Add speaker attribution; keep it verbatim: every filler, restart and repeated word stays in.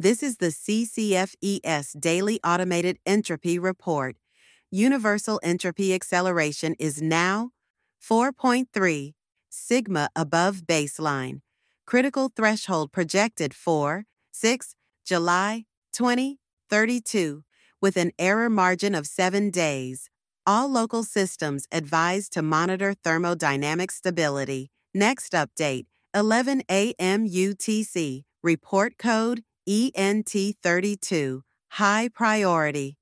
Speaker 1: This is the C C F E S Daily Automated Entropy Report. Universal entropy acceleration is now four point three sigma above baseline. Critical threshold projected for sixth of July twenty thirty-two with an error margin of seven days. All local systems advised to monitor thermodynamic stability. Next update, eleven a m U T C. Report code E N T thirty-two. High priority.